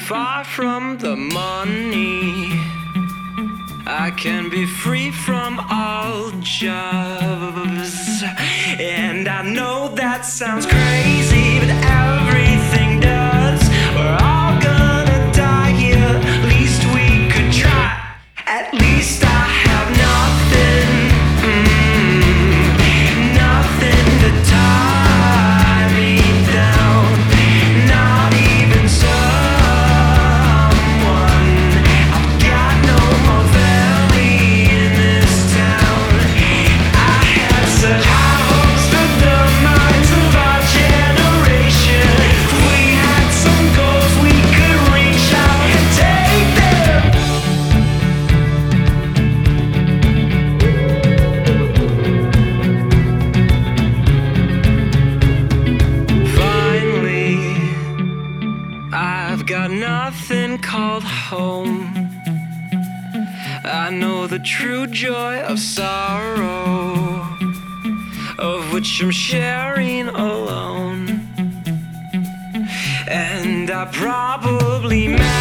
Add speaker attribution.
Speaker 1: far from the money. I can be free from all jobs. And I know that sounds crazy, but everything does. We're all gonna die here, at least we could try. At least I have nothing, nothing to tie me down. Not even someone. I've got no more family in this town. I had such high hopes for the minds of our generation. We had some goals we could reach out and take them. Finally, I've got nothing called home. I know the true joy of sorrow, of which I'm sharing alone. And I probably